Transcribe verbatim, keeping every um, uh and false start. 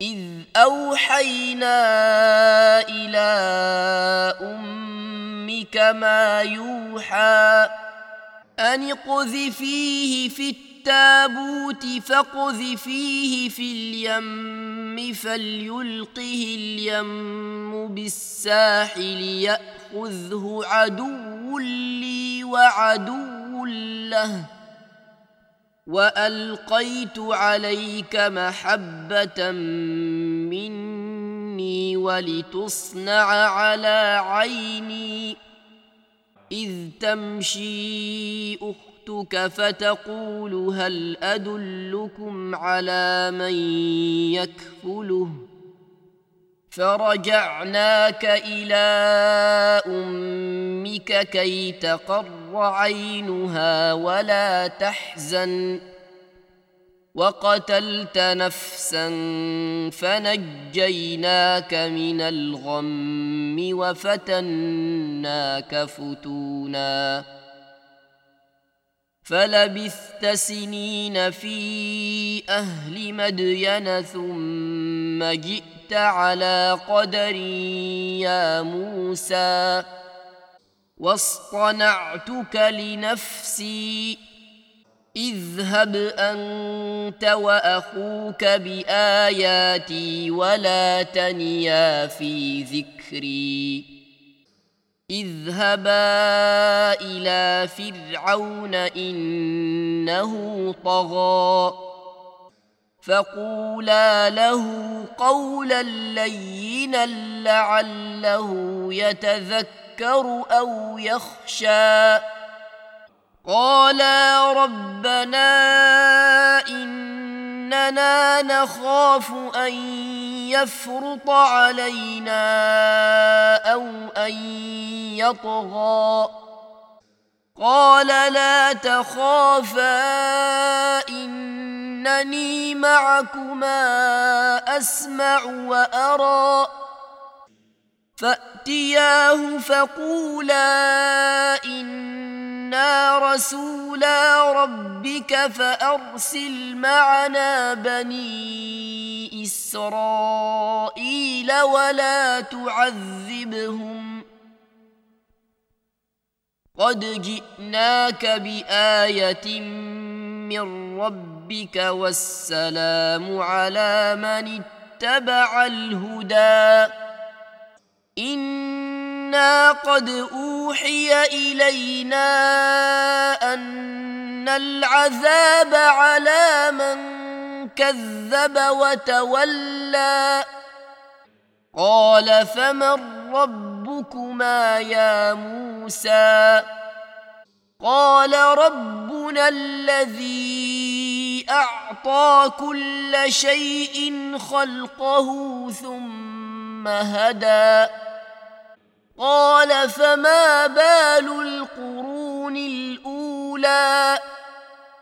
إذ أوحينا إلى أمك ما يوحى أن اقذفيه في التابوت فاقذفيه في اليم فليلقه اليم بالساحل يأخذه عدو لي وعدو له وألقيت عليك محبة مني ولتصنع على عيني إذ تمشي أختك فتقول هل أدلكم على من يكفله فرجعناك إلى أمك كي تقر عينها ولا تحزن وقتلت نفسا فنجيناك من الغم وفتناك فتونا فلبثت سنين في أهل مدين ثم جئت على قدر يا موسى واصطنعتك لنفسي اذهب أنت وأخوك بآياتي ولا تنيا في ذكري اذهبا إلى فرعون إنه طغى فقولا له قولا لينا لعله يتذكر أو يخشى قالا ربنا إننا نخاف أن يفرط علينا أو أن يطغى قال لا تخافا إنني معكما أسمع وأرى فأتياه فقولا إنا رسولا ربك فأرسل معنا بني إسرائيل ولا تعذبهم قد جئناك بآية من ربك والسلام على من اتبع الهدى إنا قد أوحي إلينا أن العذاب على من كذب وتولى قال فمن ربكما يا موسى قال ربنا الذي أعطى كل شيء خلقه ثم هدى قال فما بال القرون الأولى